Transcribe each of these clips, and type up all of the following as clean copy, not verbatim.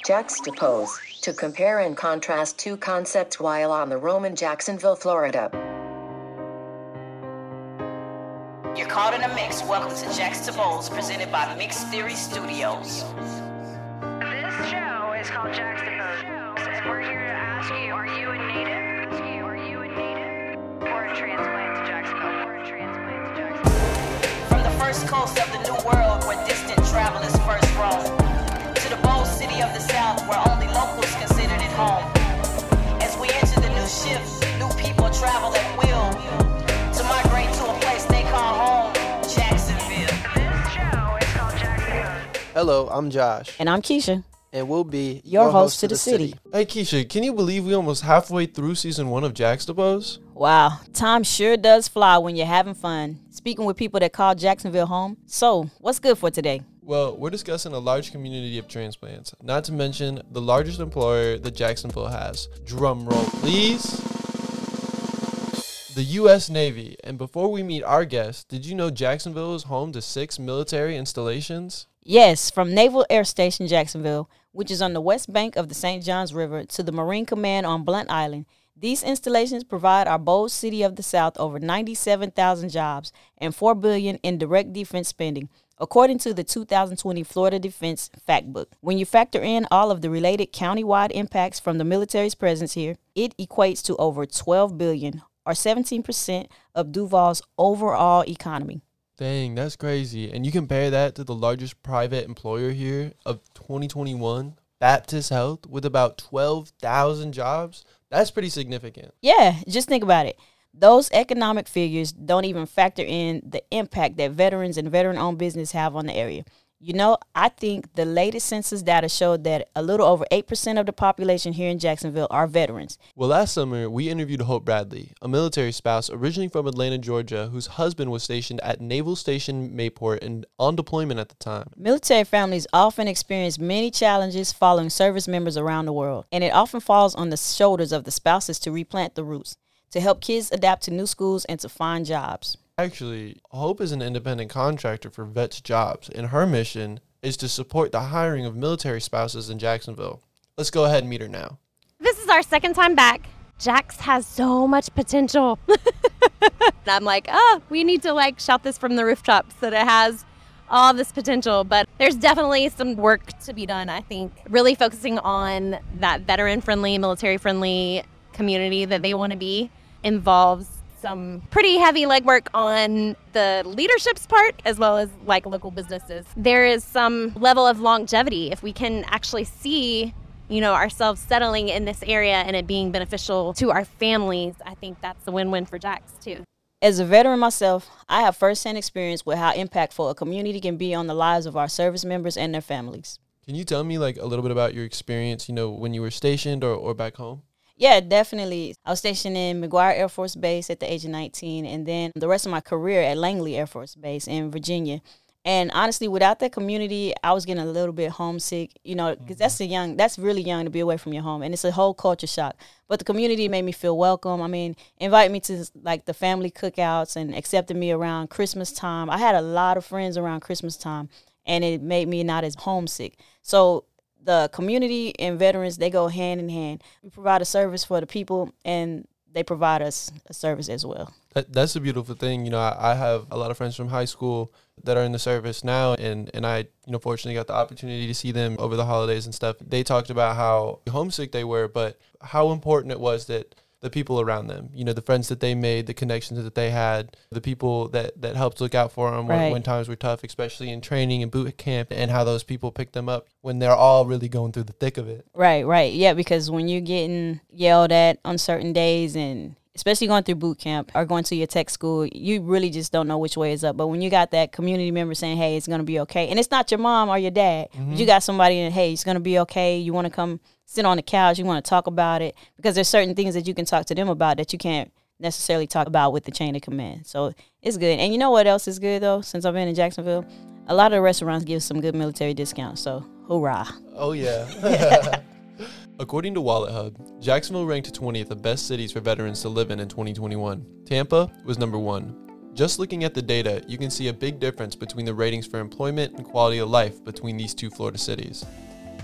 Juxtapose, to compare and contrast two concepts while on the roam in Jacksonville, Florida. You're caught in a mix. Welcome to Juxtapose, presented by Mixed Theory Studios. This show is called Juxtapose, and we're here to ask you, are you a native? Or a transplant to Jacksonville? From the first coast of the new world, where distant travelers first roam, to the bold city of the South, where only locals considered it home. As we enter the new shift, new people travel at will to migrate to a place they call home, Jacksonville. This show is called Jacksonville. Hello, I'm Josh. And I'm Keisha. And we'll be your host to the city. Hey Keisha, can you believe we almost halfway through season 1 of Juxtapose? Wow, time sure does fly when you're having fun, speaking with people that call Jacksonville home. So, what's good for today? Well, we're discussing a large community of transplants, not to mention the largest employer that Jacksonville has. Drum roll, please. The U.S. Navy. And before we meet our guest, did you know Jacksonville is home to 6 military installations? Yes, from Naval Air Station Jacksonville, which is on the west bank of the St. Johns River, to the Marine Command on Blunt Island. These installations provide our bold city of the South over 97,000 jobs and $4 billion in direct defense spending, according to the 2020 Florida Defense Fact Book. When you factor in all of the related county-wide impacts from the military's presence here, it equates to over $12 billion, or 17% of Duval's overall economy. Dang, that's crazy. And you compare that to the largest private employer here of 2021, Baptist Health, with about 12,000 jobs. That's pretty significant. Yeah, just think about it. Those economic figures don't even factor in the impact that veterans and veteran-owned business have on the area. You know, I think the latest census data showed that a little over 8% of the population here in Jacksonville are veterans. Well, last summer, we interviewed Hope Bradley, a military spouse originally from Atlanta, Georgia, whose husband was stationed at Naval Station Mayport and on deployment at the time. Military families often experience many challenges following service members around the world, and it often falls on the shoulders of the spouses to replant the roots, to help kids adapt to new schools and to find jobs. Actually, Hope is an independent contractor for Vets Jobs, and her mission is to support the hiring of military spouses in Jacksonville. Let's go ahead and meet her now. This is our second time back. Jax has so much potential. And I'm like, we need to shout this from the rooftops that it has all this potential. But there's definitely some work to be done, I think. Really focusing on that veteran-friendly, military-friendly community that they want to be involves some pretty heavy legwork on the leadership's part, as well as local businesses. There is some level of longevity. If we can actually see, ourselves settling in this area and it being beneficial to our families, I think that's a win-win for Jax too. As a veteran myself, I have firsthand experience with how impactful a community can be on the lives of our service members and their families. Can you tell me a little bit about your experience, when you were stationed or back home? Yeah, definitely. I was stationed in McGuire Air Force Base at the age of 19, and then the rest of my career at Langley Air Force Base in Virginia. And honestly, without that community, I was getting a little bit homesick, because that's really young to be away from your home, and it's a whole culture shock. But the community made me feel welcome. I mean, invited me to the family cookouts and accepted me around Christmas time. I had a lot of friends around Christmas time, and it made me not as homesick. So the community and veterans, they go hand in hand. We provide a service for the people, and they provide us a service as well. That's a beautiful thing. I have a lot of friends from high school that are in the service now, and I, fortunately got the opportunity to see them over the holidays and stuff. They talked about how homesick they were, but how important it was that the people around them, the friends that they made, the connections that they had, the people that helped look out for them when times were tough, especially in training and boot camp, and how those people picked them up when they're all really going through the thick of it. Right. Yeah, because when you're getting yelled at on certain days, and especially going through boot camp or going to your tech school, you really just don't know which way is up. But when you got that community member saying, hey, it's going to be okay, and it's not your mom or your dad, but you got somebody that, hey, it's going to be okay, you want to come sit on the couch, you want to talk about it, because there's certain things that you can talk to them about that you can't necessarily talk about with the chain of command. So it's good. And you know what else is good, though, since I've been in Jacksonville? A lot of the restaurants give some good military discounts, so hoorah. Oh, yeah. According to Wallet Hub, Jacksonville ranked 20th of best cities for veterans to live in 2021. Tampa was number 1. Just looking at the data, you can see a big difference between the ratings for employment and quality of life between these two Florida cities.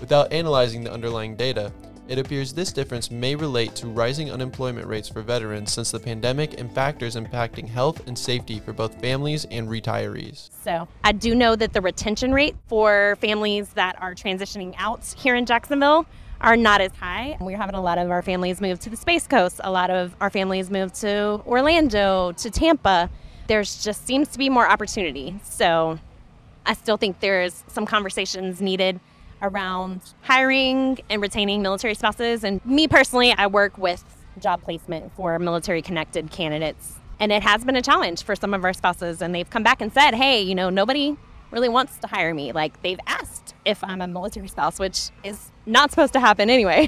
Without analyzing the underlying data, it appears this difference may relate to rising unemployment rates for veterans since the pandemic and factors impacting health and safety for both families and retirees. So I do know that the retention rate for families that are transitioning out here in Jacksonville are not as high. We're having a lot of our families move to the Space Coast. A lot of our families move to Orlando, to Tampa. There's just seems to be more opportunity. So I still think there's some conversations needed around hiring and retaining military spouses. And me personally, I work with job placement for military connected candidates. And it has been a challenge for some of our spouses. And they've come back and said, hey, you know, nobody really wants to hire me. Like, they've asked if I'm a military spouse, which is not supposed to happen anyway.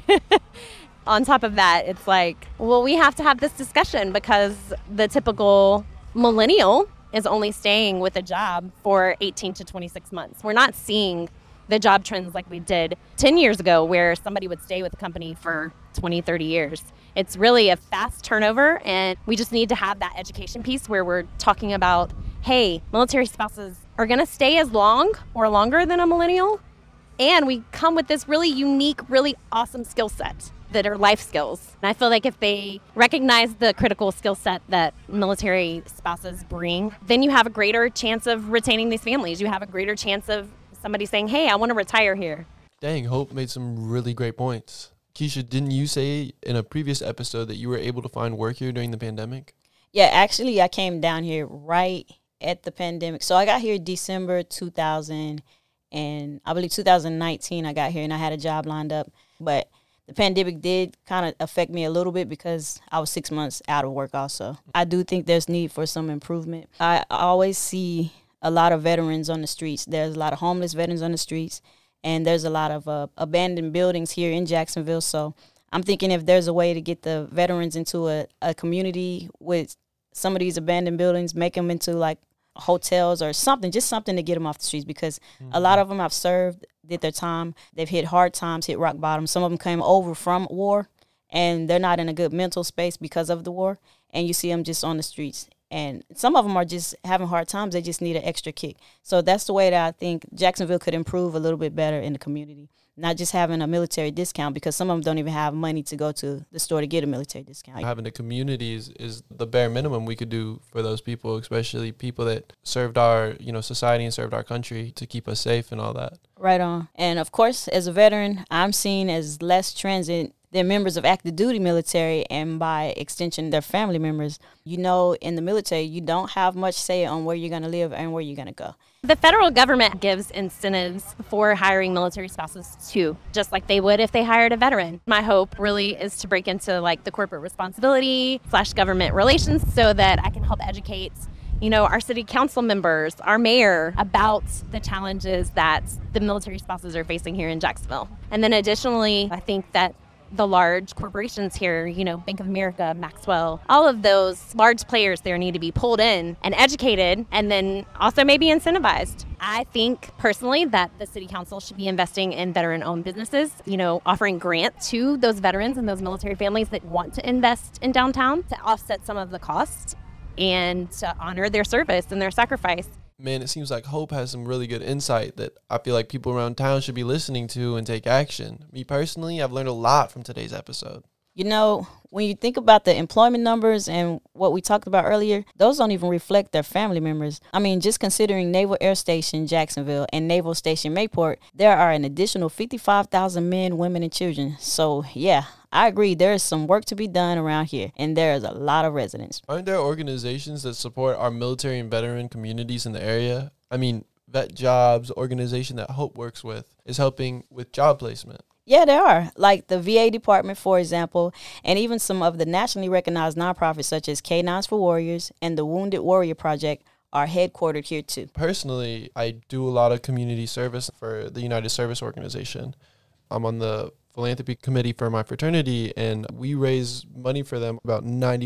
On top of that, it's like, well, we have to have this discussion because the typical millennial is only staying with a job for 18 to 26 months. We're not seeing the job trends like we did 10 years ago where somebody would stay with a company for 20, 30 years. It's really a fast turnover, and we just need to have that education piece where we're talking about, hey, military spouses are going to stay as long or longer than a millennial, and we come with this really unique, really awesome skill set that are life skills. And I feel like if they recognize the critical skill set that military spouses bring, then you have a greater chance of retaining these families. You have a greater chance of somebody saying, hey, I want to retire here. Dang, Hope made some really great points. Keisha, didn't you say in a previous episode that you were able to find work here during the pandemic? Yeah, actually, I came down here right at the pandemic. So I got here December 2000, and I believe 2019 I got here, and I had a job lined up. But the pandemic did kind of affect me a little bit because I was 6 months out of work also. I do think there's need for some improvement. I always see a lot of veterans on the streets. There's a lot of homeless veterans on the streets, and there's a lot of abandoned buildings here in Jacksonville. So I'm thinking if there's a way to get the veterans into a community with some of these abandoned buildings, make them into like hotels or something, just something to get them off the streets, because a lot of them have served, did their time. They've hit hard times, hit rock bottom. Some of them came over from war, and they're not in a good mental space because of the war, and you see them just on the streets. And some of them are just having hard times. They just need an extra kick. So that's the way that I think Jacksonville could improve a little bit better in the community. Not just having a military discount, because some of them don't even have money to go to the store to get a military discount. Having a community is the bare minimum we could do for those people, especially people that served our, society and served our country to keep us safe and all that. Right on. And of course, as a veteran, I'm seen as less transient than members of active duty military, and by extension, their family members. In the military, you don't have much say on where you're going to live and where you're going to go. The federal government gives incentives for hiring military spouses too, just like they would if they hired a veteran. My hope really is to break into like the corporate responsibility / government relations so that I can help educate our city council members, our mayor, about the challenges that the military spouses are facing here in Jacksonville. And then additionally, I think that the large corporations here, Bank of America, Maxwell, all of those large players there need to be pulled in and educated, and then also maybe incentivized. I think personally that the city council should be investing in veteran-owned businesses, offering grants to those veterans and those military families that want to invest in downtown to offset some of the costs and to honor their service and their sacrifice. Man, it seems like Hope has some really good insight that I feel like people around town should be listening to and take action. Me personally, I've learned a lot from today's episode. When you think about the employment numbers and what we talked about earlier, those don't even reflect their family members. I mean, just considering Naval Air Station Jacksonville and Naval Station Mayport, there are an additional 55,000 men, women, and children. So, yeah, I agree. There is some work to be done around here, and there is a lot of residents. Aren't there organizations that support our military and veteran communities in the area? I mean, Vet Jobs, organization that Hope works with, is helping with job placement. Yeah, there are, like the VA department, for example, and even some of the nationally recognized nonprofits such as K9s for Warriors and the Wounded Warrior Project are headquartered here too. Personally, I do a lot of community service for the United Service Organization. I'm on the philanthropy committee for my fraternity, and we raise money for them. About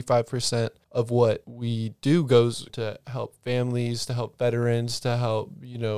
95% of what we do goes to help families, to help veterans, to help,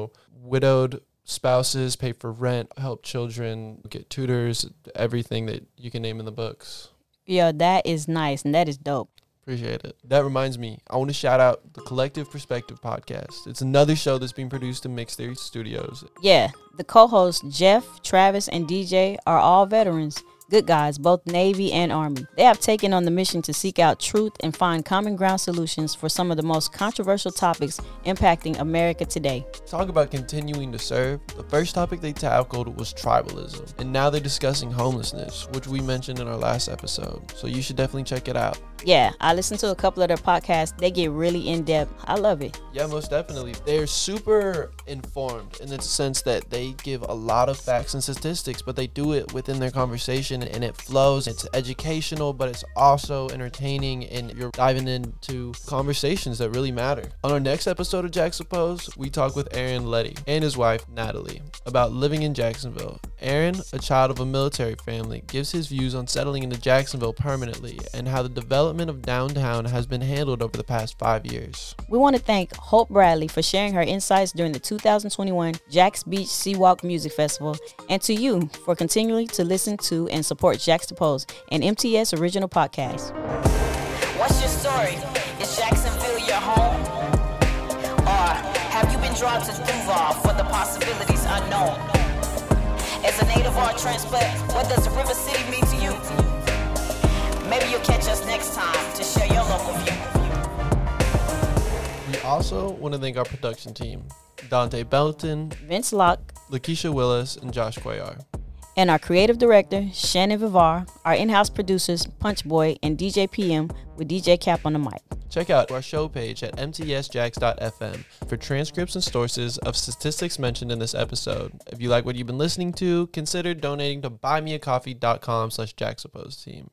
widowed spouses, pay for rent, help children get tutors, everything that you can name in the books. Yeah, that is nice, and that is dope. Appreciate it. That reminds me, I want to shout out the Collective Perspective podcast. It's another show that's being produced in Mixed Theory Studios. Yeah, the co-hosts Jeff, Travis, and DJ are all veterans. Good guys, both Navy and Army. They have taken on the mission to seek out truth and find common ground solutions for some of the most controversial topics impacting America today. Talk about continuing to serve. The first topic they tackled was tribalism, and now they're discussing homelessness, which we mentioned in our last episode. So you should definitely check it out. Yeah, I listened to a couple of their podcasts. They get really in-depth. I love it. Yeah, most definitely. They're super informed in the sense that they give a lot of facts and statistics, but they do it within their conversation and it flows. It's educational, but it's also entertaining, and you're diving into conversations that really matter. On our next episode of Jacksapose, we talk with Aaron Letty and his wife, Natalie, about living in Jacksonville. Aaron, a child of a military family, gives his views on settling into Jacksonville permanently and how the development of downtown has been handled over the past 5 years. We want to thank Hope Bradley for sharing her insights during the 2021 Jax Beach Seawalk Music Festival, and to you for continuing to listen to and support Jaxapose, an MTS original podcast. What's your story? Is Jacksonville your home? Or have you been drawn to Duval for the possibilities unknown? As a native or a transplant, what does River City mean to you? Maybe you'll catch us next time to share your local view. We also want to thank our production team, Dante Belton, Vince Locke, Lakeisha Willis, and Josh Cuellar. and our creative director, Shannon Vivar, our in-house producers, Punch Boy and DJ PM with DJ Cap on the mic. Check out our show page at mtsjax.fm for transcripts and sources of statistics mentioned in this episode. If you like what you've been listening to, consider donating to buymeacoffee.com/JaxSupposedTeam.